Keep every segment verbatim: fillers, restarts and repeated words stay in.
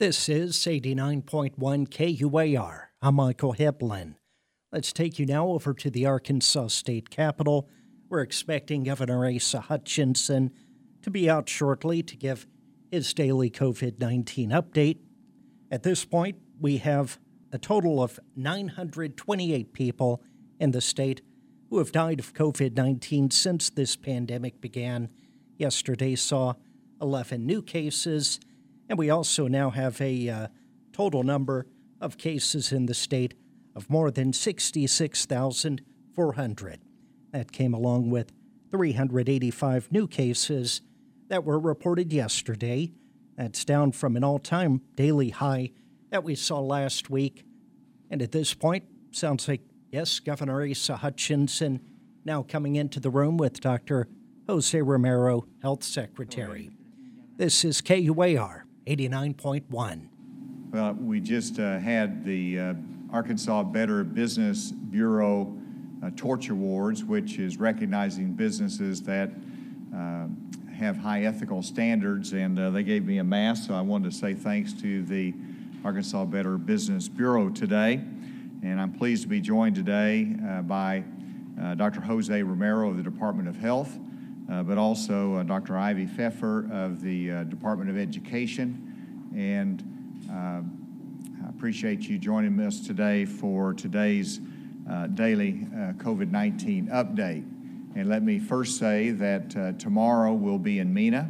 This is eighty-nine point one K U A R. I'm Michael Heblin. Let's take you now over to the Arkansas State Capitol. We're expecting Governor Asa Hutchinson to be out shortly to give his daily COVID nineteen update. At this point, we have a total of nine hundred twenty-eight people in the state who have died of COVID nineteen since this pandemic began. Yesterday saw eleven new cases, and we also now have a uh, total number of cases in the state of more than sixty-six thousand four hundred. That came along with three hundred eighty-five new cases that were reported yesterday. That's down from an all-time daily high that we saw last week. And at this point, sounds like, yes, Governor Asa Hutchinson now coming into the room with Doctor Jose Romero, Health Secretary. This is K U A R eighty-nine point one. Well, we just uh, had the uh, Arkansas Better Business Bureau uh, Torch Awards, which is recognizing businesses that uh, have high ethical standards, and uh, they gave me a mask, so I wanted to say thanks to the Arkansas Better Business Bureau today. And I'm pleased to be joined today uh, by uh, Doctor Jose Romero of the Department of Health, uh, but also uh, Doctor Ivy Pfeffer of the uh, Department of Education. And uh, I appreciate you joining us today for today's uh, daily uh, COVID nineteen update. And let me first say that uh, tomorrow we'll be in Mena.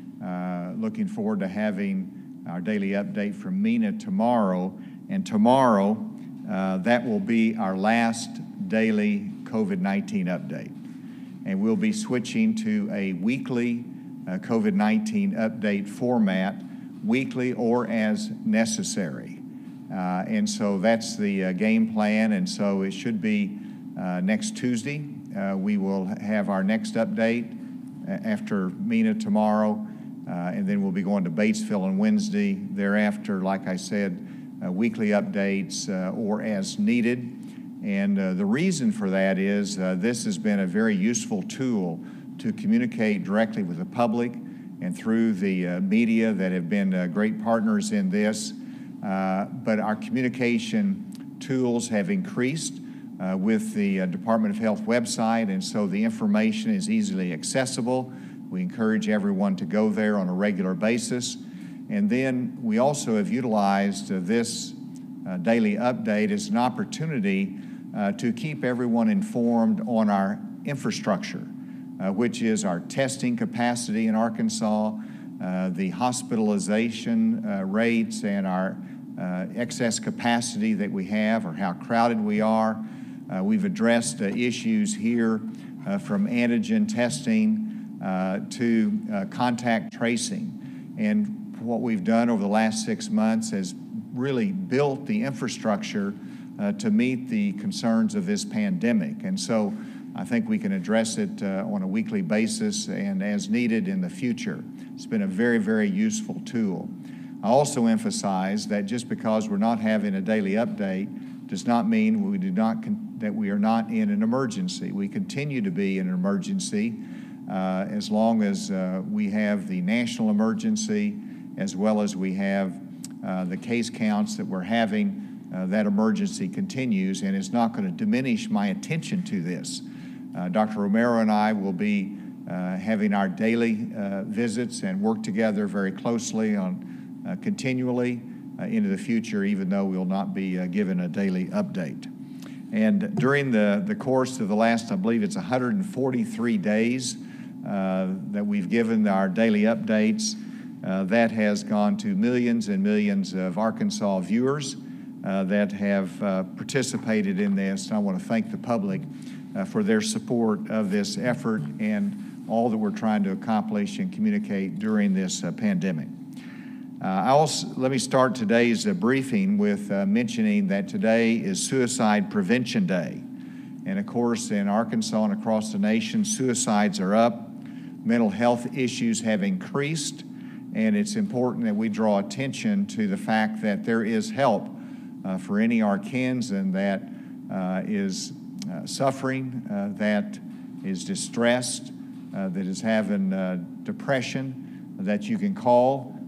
Uh, looking forward to having our daily update from Mena tomorrow. And tomorrow, uh, that will be our last daily COVID nineteen update. And we'll be switching to a weekly uh, COVID nineteen update format, weekly or as necessary. Uh, and so that's the uh, game plan. And so it should be uh, next Tuesday. Uh, we will have our next update after Mena tomorrow, uh, and then we'll be going to Batesville on Wednesday. Thereafter, like I said, uh, weekly updates uh, or as needed. And uh, the reason for that is uh, this has been a very useful tool to communicate directly with the public and through the uh, media that have been uh, great partners in this. Uh, but our communication tools have increased Uh, with the uh, Department of Health website, and so the information is easily accessible. We encourage everyone to go there on a regular basis. And then we also have utilized uh, this uh, daily update as an opportunity uh, to keep everyone informed on our infrastructure, uh, which is our testing capacity in Arkansas, uh, the hospitalization uh, rates, and our uh, excess capacity that we have, or how crowded we are. Uh, we've addressed uh, issues here uh, from antigen testing uh, to uh, contact tracing. And what we've done over the last six months has really built the infrastructure uh, to meet the concerns of this pandemic. And so I think we can address it uh, on a weekly basis and as needed in the future. It's been a very, very useful tool. I also emphasize that just because we're not having a daily update does not mean we do not con- that we are not in an emergency. We continue to be in an emergency uh, as long as uh, we have the national emergency, as well as we have uh, the case counts that we're having. Uh, that emergency continues, and it's not going to diminish my attention to this. Uh, Doctor Romero and I will be uh, having our daily uh, visits and work together very closely on uh, continually Uh, into the future, even though we will not be uh, given a daily update. And during the, the course of the last, I believe it's one hundred forty-three days uh, that we've given our daily updates, uh, that has gone to millions and millions of Arkansas viewers uh, that have uh, participated in this. And I want to thank the public uh, for their support of this effort and all that we're trying to accomplish and communicate during this uh, pandemic. Uh, I also, let me start today's uh, briefing with uh, mentioning that today is Suicide Prevention Day. And of course, in Arkansas and across the nation, suicides are up, mental health issues have increased, and it's important that we draw attention to the fact that there is help uh, for any Arkansan that uh, is uh, suffering, uh, that is distressed, uh, that is having uh, depression, that you can call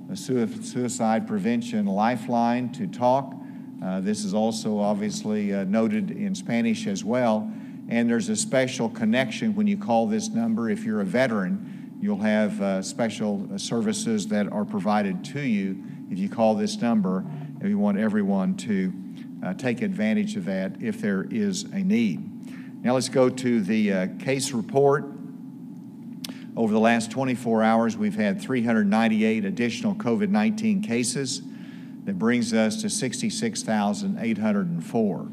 a suicide prevention lifeline to talk. Uh, this is also obviously uh, noted in Spanish as well. And there's a special connection when you call this number. If you're a veteran, you'll have uh, special services that are provided to you if you call this number. And we want everyone to uh, take advantage of that if there is a need. Now let's go to the uh, case report. Over the last twenty-four hours, we've had three hundred ninety-eight additional COVID nineteen cases. That brings us to sixty-six thousand eight hundred four.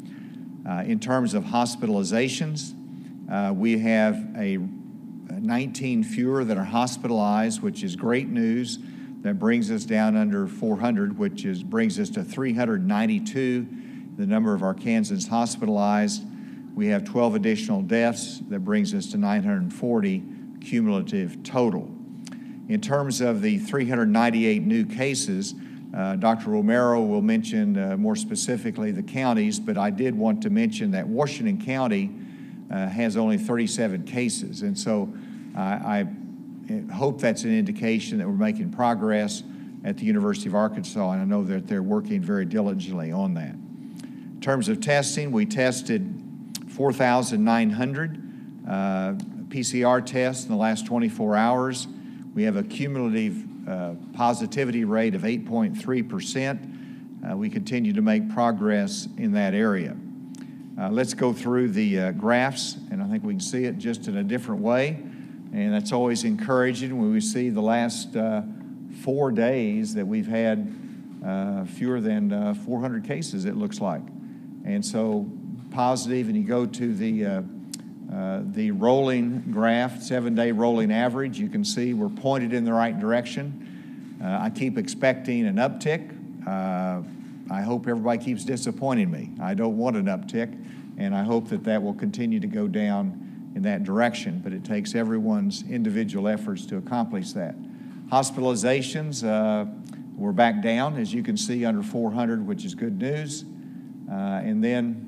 Uh, in terms of hospitalizations, uh, we have a, a nineteen fewer that are hospitalized, which is great news. That brings us down under four hundred, which is brings us to three hundred ninety-two, the number of Arkansans hospitalized. We have twelve additional deaths. That brings us to nine hundred forty cumulative total. In terms of the three hundred ninety-eight new cases, uh, Doctor Romero will mention uh, more specifically the counties, but I did want to mention that Washington County uh, has only thirty-seven cases, and so uh, I hope that's an indication that we're making progress at the University of Arkansas, and I know that they're working very diligently on that. In terms of testing, we tested four thousand nine hundred uh, P C R tests in the last twenty-four hours. We have a cumulative uh, positivity rate of eight point three percent. Uh, we continue to make progress in that area. Uh, let's go through the uh, graphs, and I think we can see it just in a different way. And that's always encouraging when we see the last uh, four days that we've had uh, fewer than uh, four hundred cases, it looks like. And so positive, and you go to the uh, uh, the rolling graph, seven-day rolling average, you can see we're pointed in the right direction. Uh, I keep expecting an uptick. Uh, I hope everybody keeps disappointing me. I don't want an uptick, and I hope that that will continue to go down in that direction, but it takes everyone's individual efforts to accomplish that. Hospitalizations, uh, we're back down, as you can see, under four hundred, which is good news. Uh, and then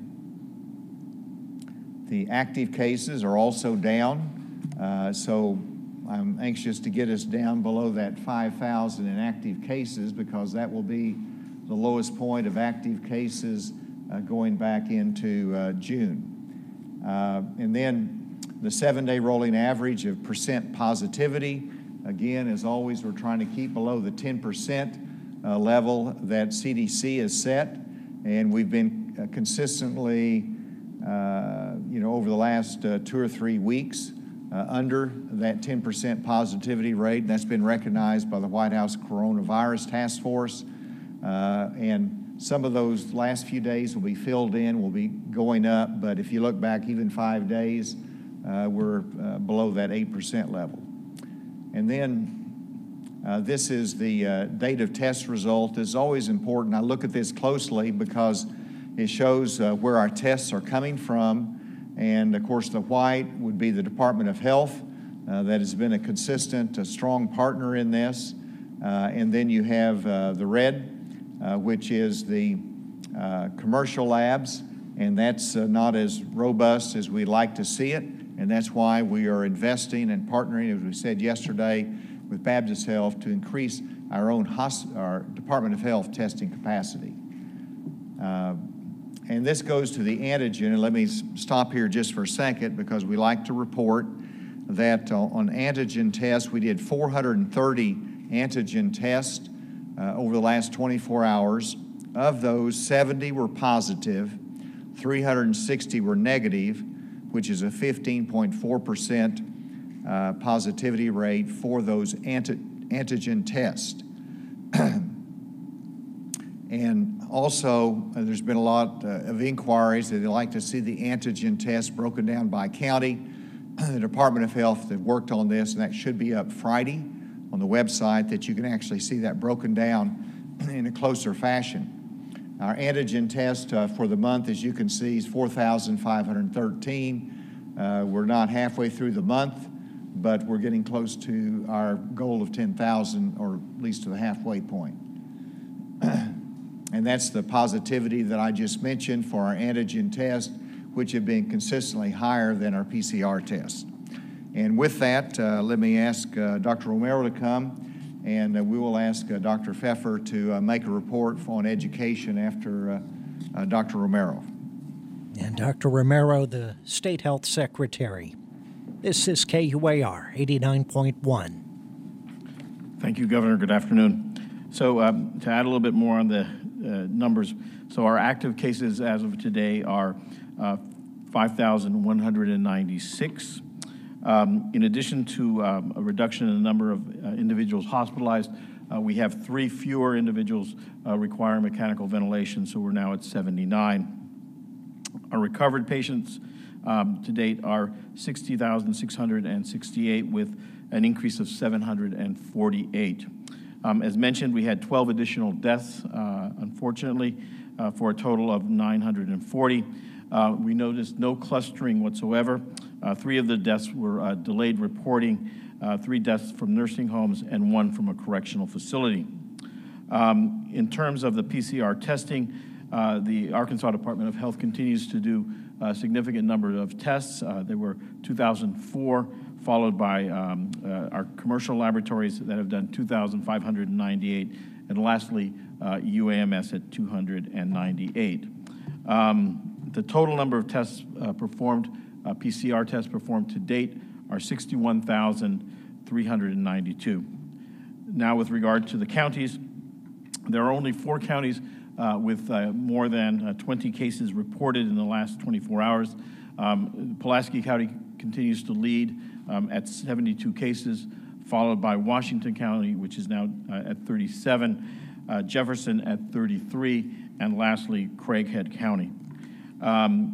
the active cases are also down, uh, so I'm anxious to get us down below that five thousand in active cases, because that will be the lowest point of active cases uh, going back into uh, June. Uh, and then the seven-day rolling average of percent positivity, again, as always, we're trying to keep below the ten percent uh, level that C D C has set, and we've been uh, consistently Uh, you know, over the last uh, two or three weeks uh, under that ten percent positivity rate. That's been recognized by the White House Coronavirus Task Force. Uh, and some of those last few days will be filled in, will be going up. But if you look back even five days, uh, we're uh, below that eight percent level. And then uh, this is the uh, date of test result. It's always important. I look at this closely because it shows uh, where our tests are coming from, and of course the white would be the Department of Health uh, that has been a consistent, a strong partner in this, uh, and then you have uh, the red, uh, which is the uh, commercial labs, and that's uh, not as robust as we'd like to see it, and that's why we are investing and partnering, as we said yesterday, with Baptist Health to increase our own hosp- our Department of Health testing capacity. Uh, And this goes to the antigen, and let me stop here just for a second, because we like to report that uh, on antigen tests, we did four hundred thirty antigen tests uh, over the last twenty-four hours. Of those, seventy were positive, three hundred sixty were negative, which is a fifteen point four percent uh, positivity rate for those anti- antigen tests. And also, uh, there's been a lot uh, of inquiries that they like to see the antigen test broken down by county. The Department of Health have worked on this, and that should be up Friday on the website, that you can actually see that broken down in a closer fashion. Our antigen test uh, for the month, as you can see, is four thousand five hundred thirteen. Uh, we're not halfway through the month, but we're getting close to our goal of ten thousand, or at least to the halfway point. And that's the positivity that I just mentioned for our antigen test, which have been consistently higher than our P C R test. And with that, uh, let me ask uh, Doctor Romero to come and uh, we will ask uh, Doctor Pfeffer to uh, make a report on education after uh, uh, Doctor Romero. And Doctor Romero, the State Health Secretary. This is K U A R eighty-nine point one. Thank you, Governor. Good afternoon. So um, to add a little bit more on the uh, numbers, so our active cases as of today are uh, five thousand one hundred ninety-six. Um, in addition to um, a reduction in the number of uh, individuals hospitalized, uh, we have three fewer individuals uh, requiring mechanical ventilation, so we're now at seventy-nine. Our recovered patients um, to date are sixty thousand six hundred sixty-eight, with an increase of seven hundred forty-eight. Um, as mentioned, we had twelve additional deaths, uh, unfortunately, uh, for a total of nine hundred forty. Uh, we noticed no clustering whatsoever. Uh, three of the deaths were uh, delayed reporting, uh, three deaths from nursing homes, and one from a correctional facility. Um, in terms of the P C R testing, uh, the Arkansas Department of Health continues to do a significant number of tests. Uh, there were two thousand four, followed by um, uh, our commercial laboratories that have done two thousand five hundred ninety-eight, and lastly, uh, U A M S at two hundred ninety-eight. Um, the total number of tests uh, performed, uh, P C R tests performed to date, are sixty-one thousand three hundred ninety-two. Now, with regard to the counties, there are only four counties uh, with uh, more than uh, twenty cases reported in the last twenty-four hours. Um, Pulaski County continues to lead um, at seventy-two cases, followed by Washington County, which is now uh, at thirty-seven, uh, Jefferson at thirty-three, and lastly, Craighead County. Um,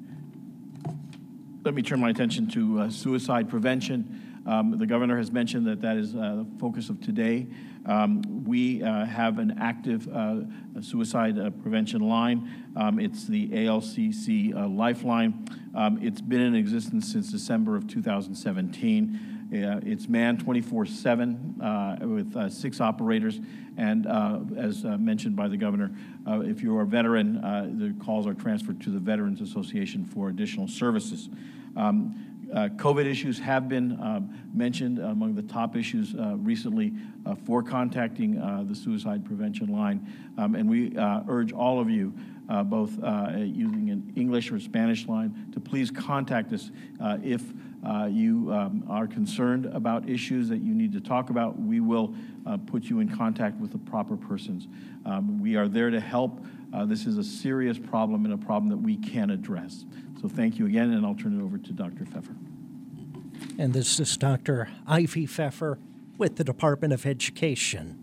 let me turn my attention to uh, suicide prevention. Um, the governor has mentioned that that is uh, the focus of today. Um, we uh, have an active uh, suicide uh, prevention line. Um, it's the A L C C uh, Lifeline. Um, it's been in existence since December of two thousand seventeen. Uh, it's manned twenty-four seven uh, with uh, six operators, and uh, as uh, mentioned by the governor, uh, if you're a veteran, uh, the calls are transferred to the Veterans Association for additional services. Um, Uh, COVID issues have been uh, mentioned among the top issues uh, recently uh, for contacting uh, the suicide prevention line, um, and we uh, urge all of you, uh, both uh, using an English or Spanish line, to please contact us uh, if uh, you um, are concerned about issues that you need to talk about. We will uh, put you in contact with the proper persons. Um, we are there to help. Uh, this is a serious problem and a problem that we can address. So thank you again, and I'll turn it over to Doctor Pfeffer. And this is Doctor Ivy Pfeffer with the Department of Education.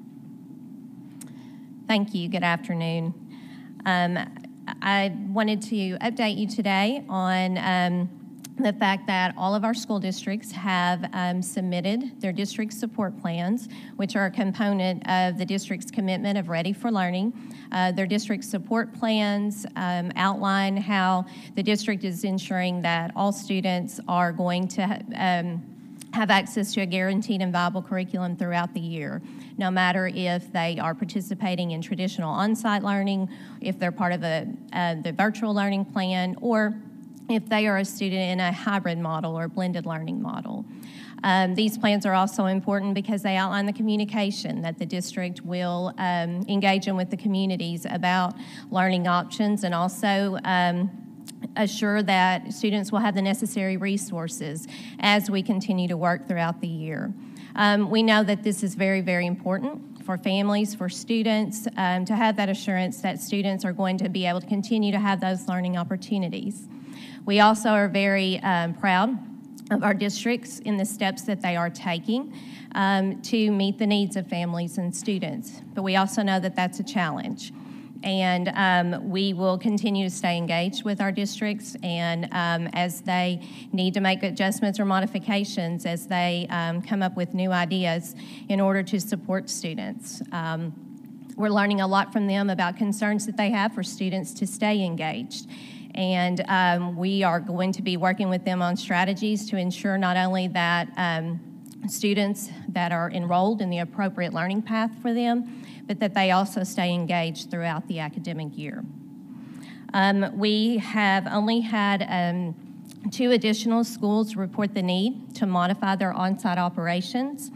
Thank you. Good afternoon. Um, I wanted to update you today on um, the fact that all of our school districts have um, submitted their district support plans, which are a component of the district's commitment of Ready for Learning. Uh, their district support plans um, outline how the district is ensuring that all students are going to um, have access to a guaranteed and viable curriculum throughout the year, no matter if they are participating in traditional on-site learning, if they're part of a, uh, the virtual learning plan, or if they are a student in a hybrid model or blended learning model. Um, these plans are also important because they outline the communication that the district will um, engage in with the communities about learning options, and also um, assure that students will have the necessary resources as we continue to work throughout the year. Um, we know that this is very, very important for families, for students, um, to have that assurance that students are going to be able to continue to have those learning opportunities. We also are very um, proud of our districts in the steps that they are taking um, to meet the needs of families and students. But we also know that that's a challenge. And um, we will continue to stay engaged with our districts, and um, as they need to make adjustments or modifications, as they um, come up with new ideas in order to support students. Um, we're learning a lot from them about concerns that they have for students to stay engaged. And um, we are going to be working with them on strategies to ensure not only that um, students that are enrolled in the appropriate learning path for them, but that they also stay engaged throughout the academic year. Um, we have only had um, two additional schools report the need to modify their on-site operations.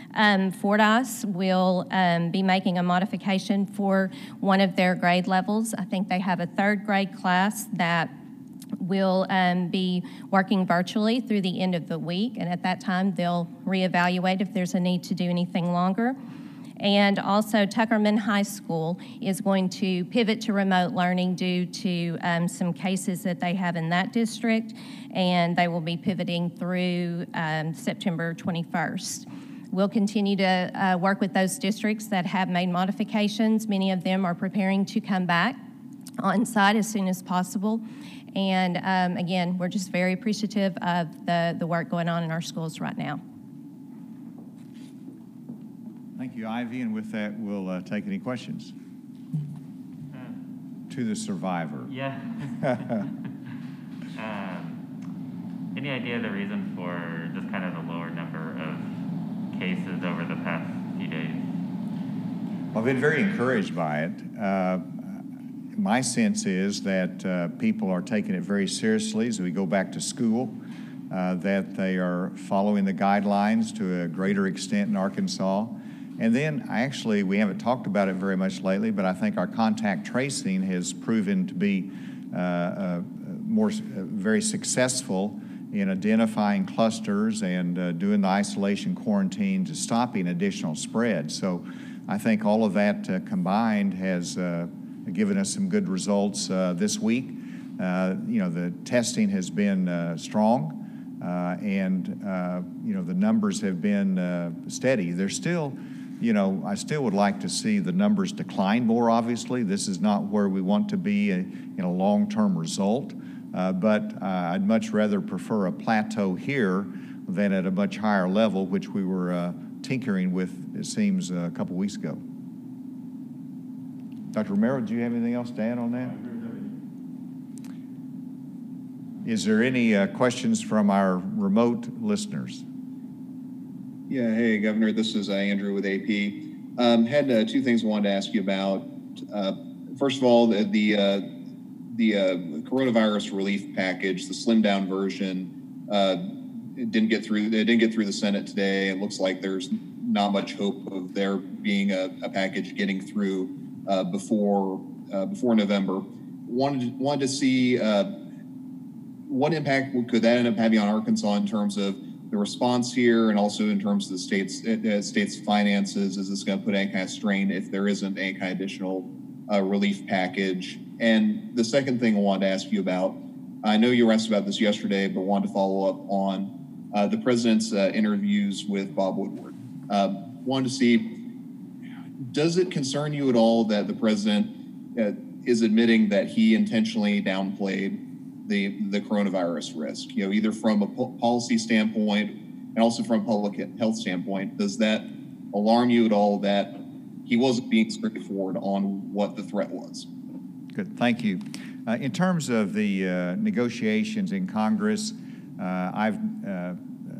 Um, Fordyce will um, be making a modification for one of their grade levels. I think they have a third grade class that will um, be working virtually through the end of the week, and at that time they'll reevaluate if there's a need to do anything longer. And also Tuckerman High School is going to pivot to remote learning due to um, some cases that they have in that district, and they will be pivoting through um, September twenty-first. We'll continue to uh, work with those districts that have made modifications. Many of them are preparing to come back on site as soon as possible. And um, again, we're just very appreciative of the, the work going on in our schools right now. Thank you, Ivy. And with that, we'll uh, take any questions. Uh, to the survivor. Yeah. um, any idea the reason for just kind of the lower number of cases over the past few days? Well, I've been very encouraged by it. Uh, my sense is that uh, people are taking it very seriously as we go back to school, uh, that they are following the guidelines to a greater extent in Arkansas. And then, actually, we haven't talked about it very much lately, but I think our contact tracing has proven to be uh, uh, more uh, very successful in identifying clusters and uh, doing the isolation quarantine to stopping additional spread. So I think all of that uh, combined has uh, given us some good results uh, this week. Uh, you know, the testing has been uh, strong, uh, and, uh, you know, the numbers have been uh, steady. There's still, you know, I still would like to see the numbers decline more, obviously. This is not where we want to be in a long-term result, uh, but uh, I'd much rather prefer a plateau here than at a much higher level, which we were uh, tinkering with, it seems, uh, a couple weeks ago. Doctor Romero, do you have anything else to add on that? Is there any uh, questions from our remote listeners? Yeah, hey, Governor, this is uh, Andrew with A P. Um, had uh, two things I wanted to ask you about. Uh, first of all, the the, uh, the uh, coronavirus relief package, the slimmed down version, uh, it didn't get through. It didn't get through the Senate today. It looks like there's not much hope of there being a, a package getting through uh, before uh, before November. Wanted wanted to see uh, what impact could that end up having on Arkansas in terms of the response here, and also in terms of the state's uh, state's finances. Is this going to put any kind of strain if there isn't any kind of additional uh, relief package? And the second thing I wanted to ask you about, I know you were asked about this yesterday, but wanted to follow up on uh, the president's uh, interviews with Bob Woodward. Uh, wanted to see, does it concern you at all that the president uh, is admitting that he intentionally downplayed the the coronavirus risk, you know, either from a po- policy standpoint and also from a public health standpoint? Does that alarm you at all that he wasn't being straightforward on what the threat was? Good, thank you. Uh, in terms of the uh, negotiations in Congress, uh, I've uh,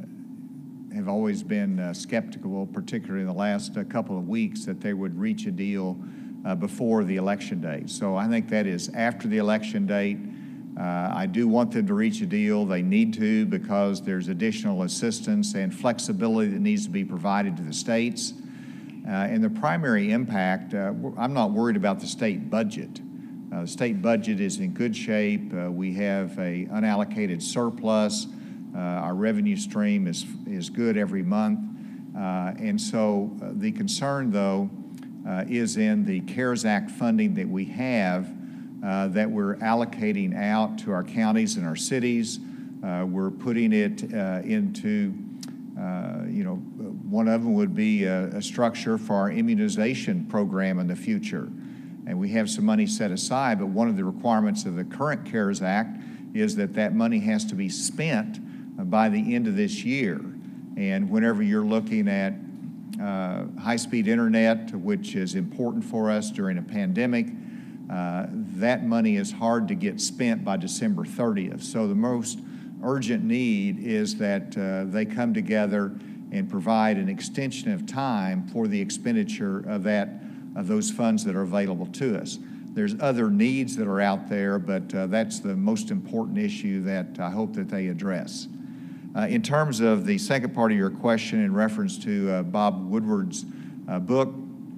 have always been uh, skeptical, particularly in the last uh, couple of weeks, that they would reach a deal uh, before the election date. So I think that is after the election date. Uh, I do want them to reach a deal. They need to, because there's additional assistance and flexibility that needs to be provided to the states. Uh, and the primary impact, uh, I'm not worried about the state budget. Uh, the state budget is in good shape. Uh, we have a unallocated surplus. Uh, our revenue stream is, is good every month. Uh, and so uh, the concern, though, uh, is in the CARES Act funding that we have, Uh, that we're allocating out to our counties and our cities. Uh, we're putting it uh, into, uh, you know, one of them would be a, a structure for our immunization program in the future. And we have some money set aside, but one of the requirements of the current CARES Act is that that money has to be spent uh, by the end of this year. And whenever you're looking at uh, high-speed internet, which is important for us during a pandemic, Uh, that money is hard to get spent by December thirtieth. So the most urgent need is that uh, they come together and provide an extension of time for the expenditure of that of those funds that are available to us. There's other needs that are out there, but uh, that's the most important issue that I hope that they address. Uh, in terms of the second part of your question in reference to uh, Bob Woodward's uh, book,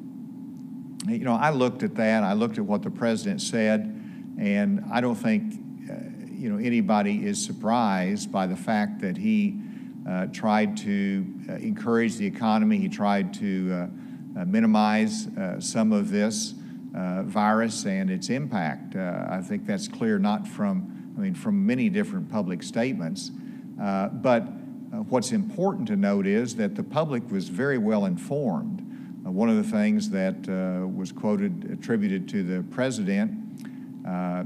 you know, I looked at that. I looked at what the president said, and I don't think, uh, you know, anybody is surprised by the fact that he uh, tried to uh, encourage the economy. He tried to uh, uh, minimize uh, some of this uh, virus and its impact. Uh, I think that's clear not from, I mean, from many different public statements. Uh, but uh, what's important to note is that the public was very well informed. Uh, one of the things that uh, was quoted, attributed to the president, uh,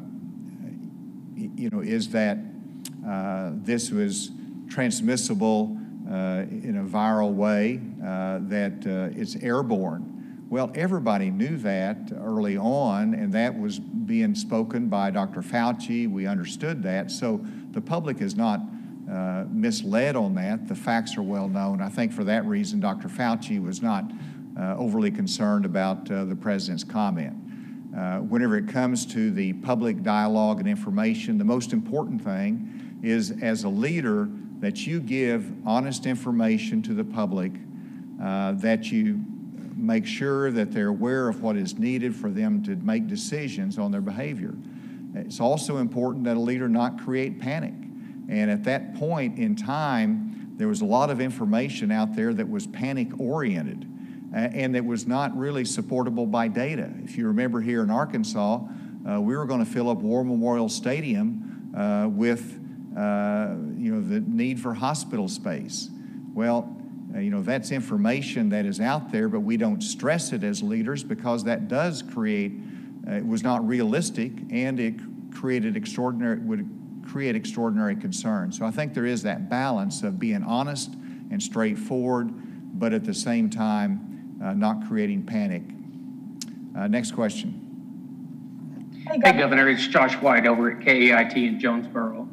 you know, is that uh, this was transmissible uh, in a viral way, uh, that uh, it's airborne. Well, everybody knew that early on, and that was being spoken by Doctor Fauci. We understood that. So the public is not uh, misled on that. The facts are well known. I think for that reason, Doctor Fauci was not uh, overly concerned about uh, the president's comment. Uh, whenever it comes to the public dialogue and information, the most important thing is, as a leader, that you give honest information to the public, uh, that you make sure that they're aware of what is needed for them to make decisions on their behavior. It's also important that a leader not create panic. And at that point in time, there was a lot of information out there that was panic-oriented uh, and that was not really supportable by data. If you remember here in Arkansas, uh, we were going to fill up War Memorial Stadium uh, with uh, you know, the need for hospital space. Well, uh, you know, that's information that is out there, but we don't stress it as leaders because that does create, uh, it was not realistic, and it created extraordinary, would create extraordinary concern. So I think there is that balance of being honest and straightforward, but at the same time, uh, not creating panic. Uh, next question. Hey, Governor. Hey, Governor, it's Josh White over at K A I T in Jonesboro.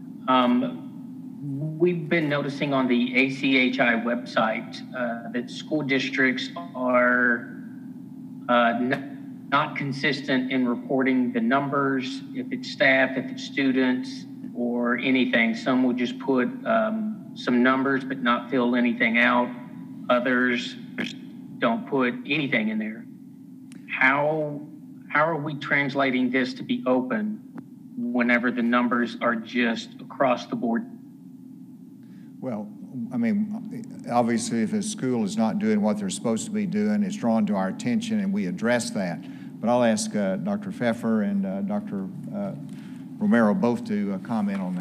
Um, we've been noticing on the A C H I website uh, that school districts are uh, n- not consistent in reporting the numbers, if it's staff, if it's students, or anything. Some will just put um, some numbers but not fill anything out. Others don't put anything in there. How, how are we translating this to be open whenever the numbers are just across the board? Well, I mean, obviously, if a school is not doing what they're supposed to be doing, it's drawn to our attention, and we address that. But I'll ask uh, Doctor Pfeffer and uh, Doctor Uh, Romero both to uh, comment on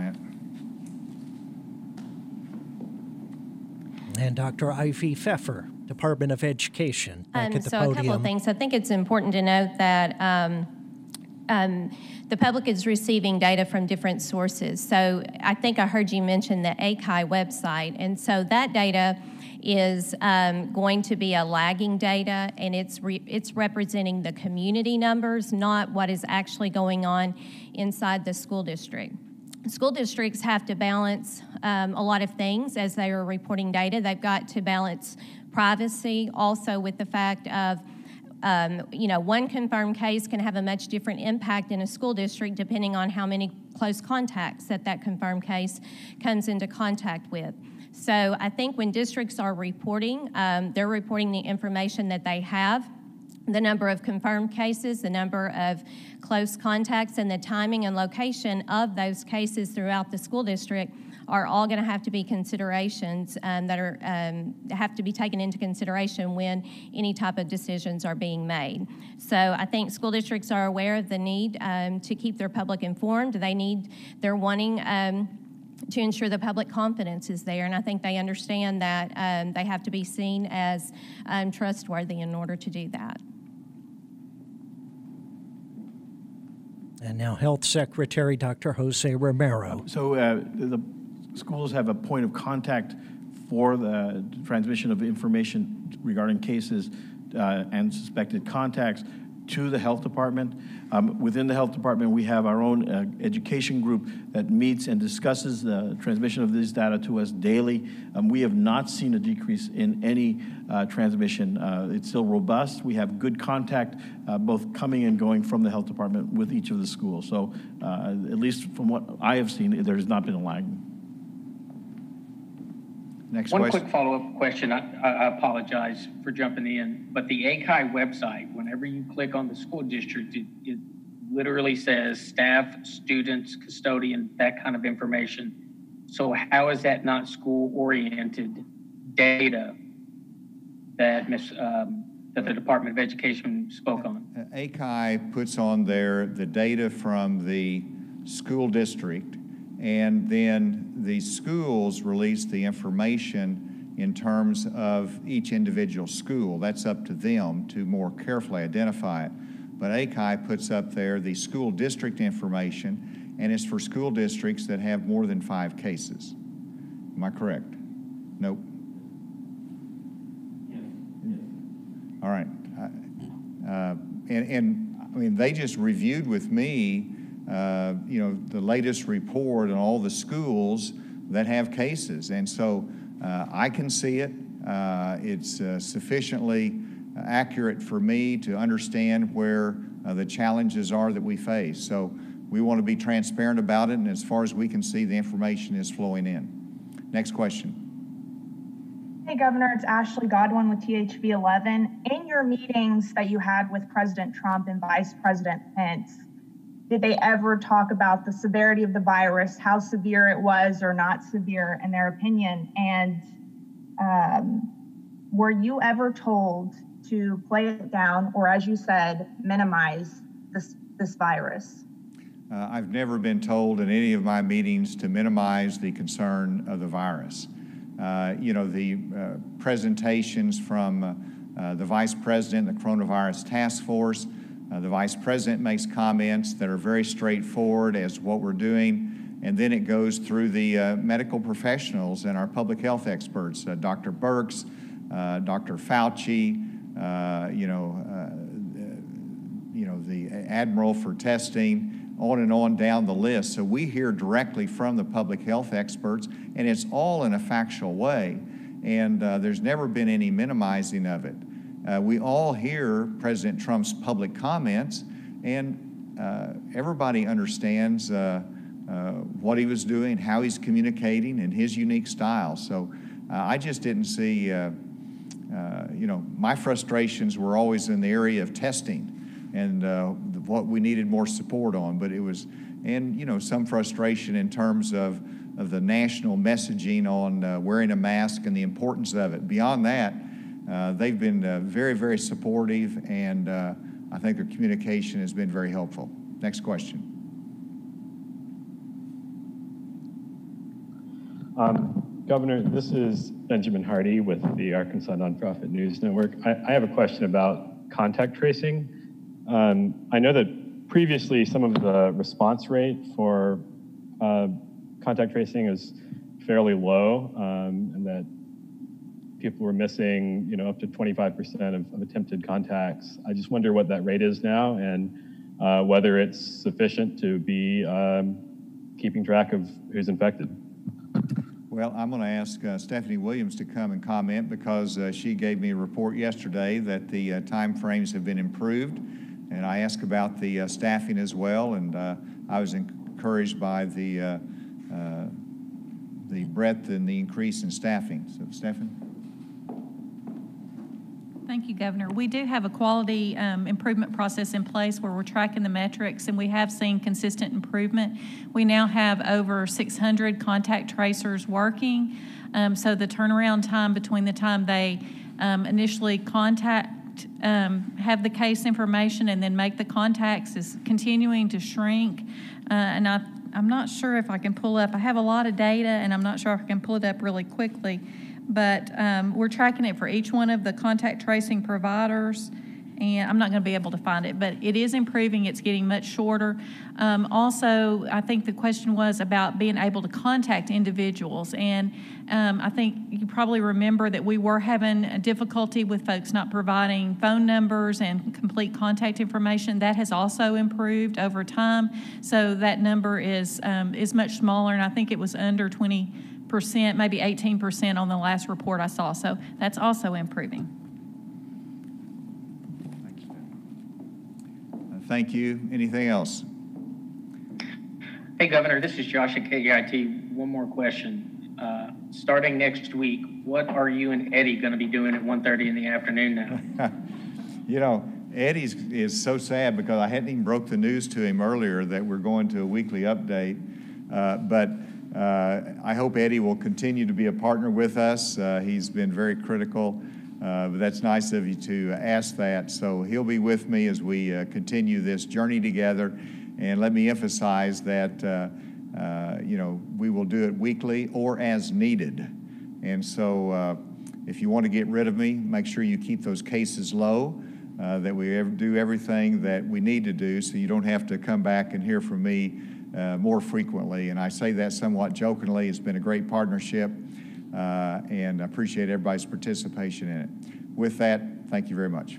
that. And Doctor Ivy Pfeffer, Department of Education, back Um, at the so podium. a couple of things. I think it's important to note that um, um, the public is receiving data from different sources. So I think I heard you mention the A C I website, and so that data is um, going to be a lagging data, and it's re- it's representing the community numbers, not what is actually going on inside the school district. School districts have to balance um, a lot of things as they are reporting data. They've got to balance privacy also with the fact of Um, you know, one confirmed case can have a much different impact in a school district depending on how many close contacts that that confirmed case comes into contact with. So I think when districts are reporting, um, they're reporting the information that they have, the number of confirmed cases, the number of close contacts, and the timing and location of those cases throughout the school district are all going to have to be considerations um, that are um, have to be taken into consideration when any type of decisions are being made. So I think school districts are aware of the need um, to keep their public informed. They need, they're wanting um, to ensure the public confidence is there, and I think they understand that um, they have to be seen as um, trustworthy in order to do that. And now Health Secretary Doctor Jose Romero. So uh, the schools have a point of contact for the transmission of information regarding cases uh, and suspected contacts to the health department. Um, within the health department, we have our own uh, education group that meets and discusses the transmission of this data to us daily. Um, we have not seen a decrease in any uh, transmission. Uh, it's still robust. We have good contact, uh, both coming and going from the health department with each of the schools. So uh, at least from what I have seen, there has not been a lag. Next One question. quick follow-up question. I, I apologize for jumping in, but the A C I website, whenever you click on the school district, it, it literally says staff, students, custodian, that kind of information. So how is that not school-oriented data that Miz Um, that the Department of Education spoke on? A C I puts on there the data from the school district, and then the schools release the information in terms of each individual school. That's up to them to more carefully identify it. But A C I puts up there the school district information, and it's for school districts that have more than five cases. Am I correct? Nope. All right. Uh, and, and, I mean, they just reviewed with me, uh, you know, the latest report on all the schools that have cases. And so uh, I can see it. Uh, it's uh, sufficiently accurate for me to understand where uh, the challenges are that we face. So we want to be transparent about it, and as far as we can see, the information is flowing in. Next question. Hey, Governor, it's Ashley Godwin with T H V eleven. In your meetings that you had with President Trump and Vice President Pence, did they ever talk about the severity of the virus, how severe it was or not severe in their opinion? And um, were you ever told to play it down or, as you said, minimize this, this virus? Uh, I've never been told in any of my meetings to minimize the concern of the virus. Uh, you know, the uh, presentations from uh, uh, the Vice President, the Coronavirus Task Force, uh, the Vice President makes comments that are very straightforward as what we're doing, and then it goes through the uh, medical professionals and our public health experts, uh, Doctor Birx, uh, Doctor Fauci, uh, you know, uh, you know, the Admiral for testing, on and on down the list. So we hear directly from the public health experts, and it's all in a factual way, and uh, there's never been any minimizing of it. Uh, we all hear President Trump's public comments, and uh, everybody understands uh, uh, what he was doing, how he's communicating, and his unique style. So uh, I just didn't see, uh, uh, you know, my frustrations were always in the area of testing and uh, what we needed more support on, but it was, and you know, some frustration in terms of, of the national messaging on uh, wearing a mask and the importance of it. Beyond that, uh, they've been uh, very, very supportive, and uh, I think their communication has been very helpful. Next question. Um, Governor, this is Benjamin Hardy with the Arkansas Nonprofit News Network. I, I have a question about contact tracing. Um, I know that previously some of the response rate for uh, contact tracing is fairly low, um, and that people were missing, you know, up to twenty-five percent of, of attempted contacts. I just wonder what that rate is now, and uh, whether it's sufficient to be um, keeping track of who's infected. Well, I'm going to ask uh, Stephanie Williams to come and comment, because uh, she gave me a report yesterday that the uh, time frames have been improved. And I asked about the uh, staffing as well, and uh, I was encouraged by the, uh, uh, the breadth and the increase in staffing. So, Stephanie? Thank you, Governor. We do have a quality um, improvement process in place where we're tracking the metrics, and we have seen consistent improvement. We now have over six hundred contact tracers working, um, so the turnaround time between the time they um, initially contact Um, have the case information and then make the contacts is continuing to shrink. Uh, and I, I'm not sure if I can pull up, I have a lot of data and I'm not sure if I can pull it up really quickly, but um, we're tracking it for each one of the contact tracing providers, and I'm not going to be able to find it, but it is improving. It's getting much shorter. Um, also, I think the question was about being able to contact individuals, and um, I think you probably remember that we were having a difficulty with folks not providing phone numbers and complete contact information. That has also improved over time, so that number is um, is much smaller, and I think it was under twenty percent, maybe eighteen percent on the last report I saw, so that's also improving. Thank you. Anything else? Hey, Governor, this is Josh at K E I T. One more question. Uh, starting next week, what are you and Eddie going to be doing at one thirty in the afternoon now? You know, Eddie's is so sad because I hadn't even broke the news to him earlier that we're going to a weekly update. Uh, but uh, I hope Eddie will continue to be a partner with us. Uh, he's been very critical, uh, but that's nice of you to ask that. So he'll be with me as we uh, continue this journey together. And let me emphasize that, uh, uh, you know, we will do it weekly or as needed. And so uh, if you want to get rid of me, make sure you keep those cases low. Uh, that we ever do everything that we need to do so you don't have to come back and hear from me uh, more frequently. And I say that somewhat jokingly. It's been a great partnership, uh, and I appreciate everybody's participation in it. With that, thank you very much.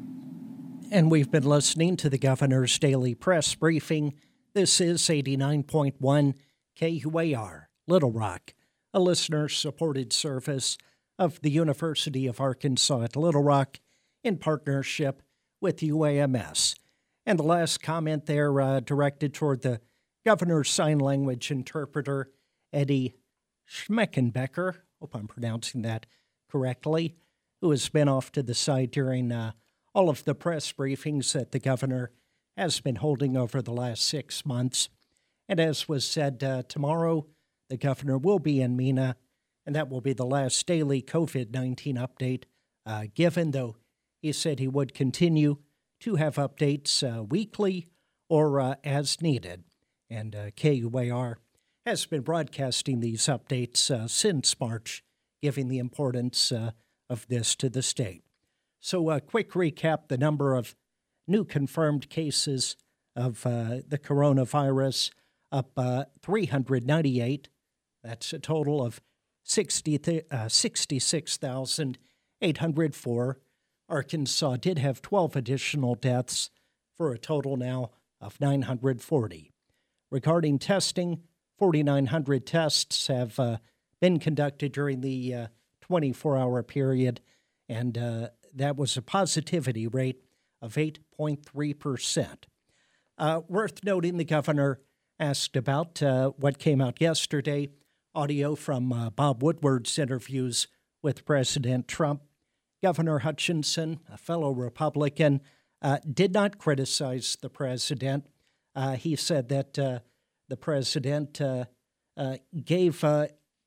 And we've been listening to the Governor's Daily Press Briefing. This is eighty-nine point one K U A R, Little Rock, a listener-supported service of the University of Arkansas at Little Rock, in partnership with U A M S. And the last comment there uh, directed toward the Governor's Sign Language interpreter, Eddie Schmeckenbecker, hope I'm pronouncing that correctly, who has been off to the side during uh, all of the press briefings that the Governor has been holding over the last six months. And as was said, uh, tomorrow the Governor will be in Mena, and that will be the last daily COVID nineteen update uh, given, though he said he would continue to have updates uh, weekly or uh, as needed. And uh, K U A R has been broadcasting these updates uh, since March, giving the importance uh, of this to the state. So a quick recap, the number of new confirmed cases of uh, the coronavirus up uh, three hundred ninety-eight. That's a total of sixty, uh, sixty-six thousand eight hundred four. Arkansas did have twelve additional deaths for a total now of nine hundred forty. Regarding testing, forty-nine hundred tests have uh, been conducted during the uh, twenty-four hour period, and uh, that was a positivity rate of eight point three percent. Uh, worth noting, the Governor asked about uh, what came out yesterday, audio from uh, Bob Woodward's interviews with President Trump. Governor Hutchinson, a fellow Republican, uh, did not criticize the president. Uh, he said that uh, the president uh, uh, gave, uh,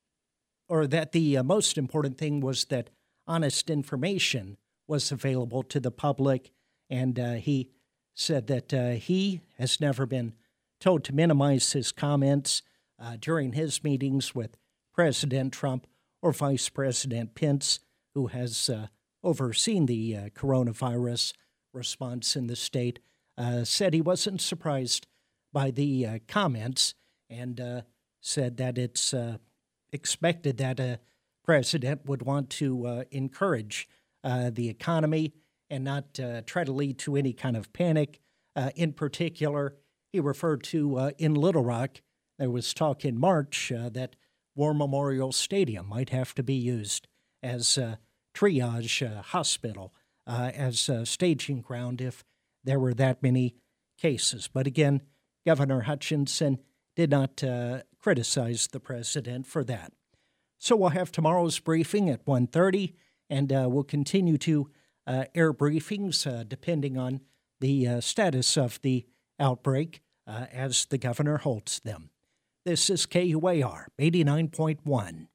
or that the uh, most important thing was that honest information was available to the public, and uh, he said that uh, he has never been told to minimize his comments uh, during his meetings with President Trump or Vice President Pence, who has uh, overseen the uh, coronavirus response in the state, uh, said he wasn't surprised by the uh, comments and uh, said that it's uh, expected that a president would want to uh, encourage uh, the economy and not uh, try to lead to any kind of panic. Uh, in particular, he referred to uh, in Little Rock, there was talk in March uh, that War Memorial Stadium might have to be used as a triage uh, hospital, uh, as a staging ground if there were that many cases. But again, Governor Hutchinson did not uh, criticize the president for that. So we'll have tomorrow's briefing at one thirty, and uh, we'll continue to uh, air briefings uh, depending on the uh, status of the outbreak uh, as the governor holds them. This is K U A R eighty-nine point one.